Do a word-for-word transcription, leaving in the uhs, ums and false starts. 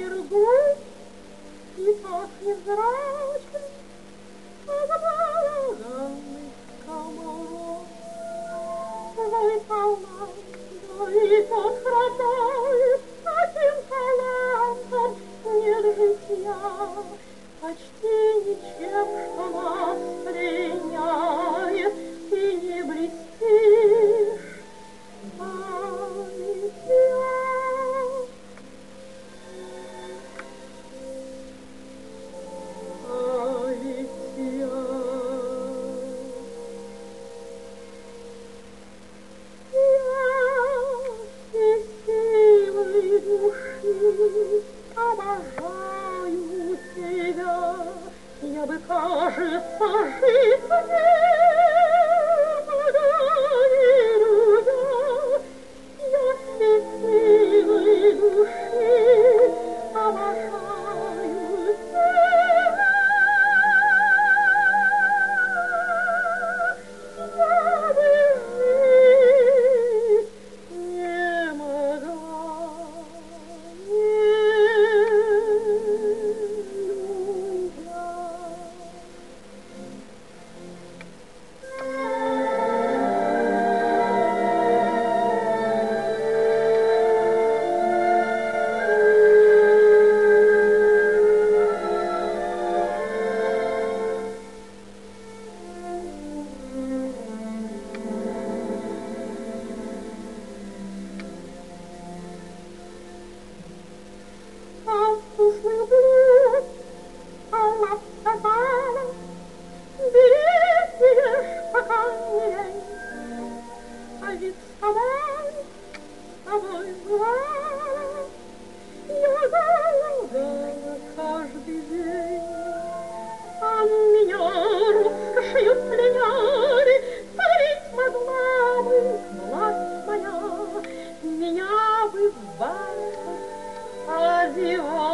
берегу, и пахнет зрачкой обмороженный комаров. Твой талант, да и тот хромает, таким талантом нет житья, почти ничем, что нас пленяет, ты не блестишь, ай, я. Обожаю тебя, я бы, кажется, жить не доверю я, я счастливой души обожаю тебя. Я бы жить не могла. А ведь с тобой, с тобой бывало, я голодала каждый день. А меня роскошью пленяли, парить могла бы власть моя, меня бы в бархат одевала.